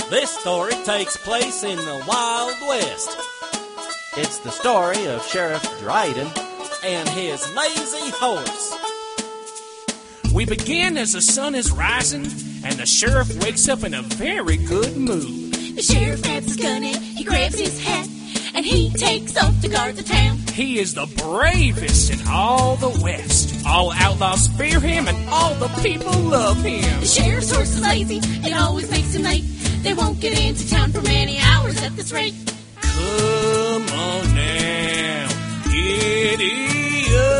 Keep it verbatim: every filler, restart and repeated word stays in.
This story takes place in the Wild West. It's the story of Sheriff Dryden and his lazy horse. We begin as the sun is rising, and the sheriff wakes up in a very good mood. The sheriff grabs his gun and he grabs his hat, and he takes off to guard the town. He is the bravest in all the West. All outlaws fear him, and all the people love him. The sheriff's horse is lazy, it always makes him late. They won't get into town for many hours at this rate. Come on now, giddy up.